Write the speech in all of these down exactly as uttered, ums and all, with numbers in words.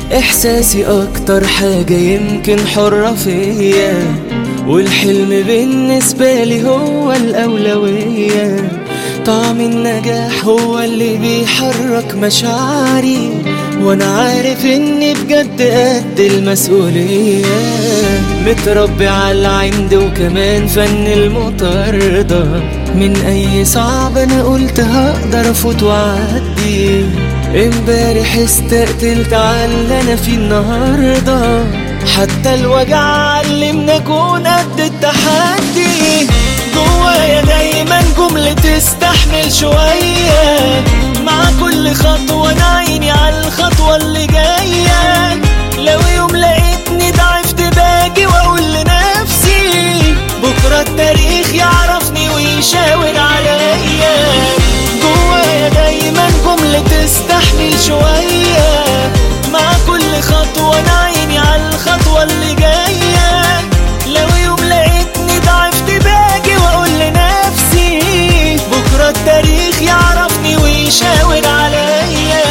إحساسي أكتر حاجة يمكن حرة فيا، والحلم بالنسبة لي هو الأولوية. طعم النجاح هو اللي بيحرك مشاعري، وانا عارف اني بجد قد المسؤولية. متربي على العند وكمان فن المطاردة، من اي صعب انا قلت هقدر افوت واعدي. امبارح استقتلت على اللي انا فيه النهاردة، حتى الوجع علمنا اكون قد التحدي. جوايا دايما جملة تستحمل شوية، مع كل خطوة انا عيني على الخطوة اللي جاية. لو يوم لقيتني ضعفت باجي واقول لنفسي بكرة التاريخ يعرفني ويشاور عليا. جوايا دايما جملة تستحمل شوية، مع كل خطوة انا عيني على الخطوة اللي جاية. لو يوم لقيتني ضعفت باجي واقول لنفسي بكرة التاريخ يعرفني ويشاور عليا.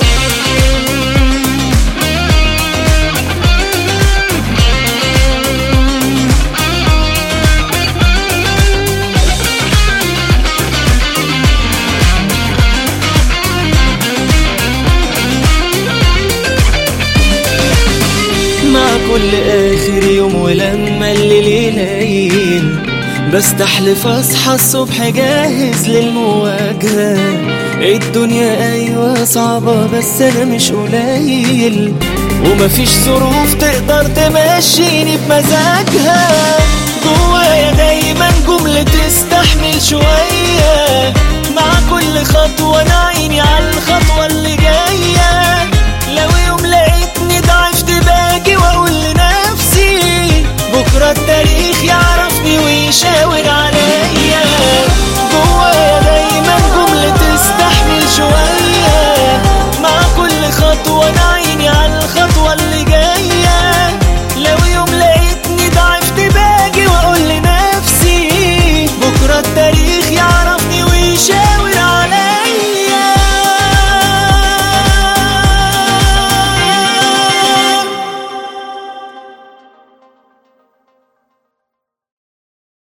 مع كل آخر يوم ولما الليل يليل، بستحلف أصحى الصبح جاهز للمواجهة. الدنيا أيوة صعبة بس أنا مش قليل، ومفيش ظروف تقدر تمشيني بمزاجها.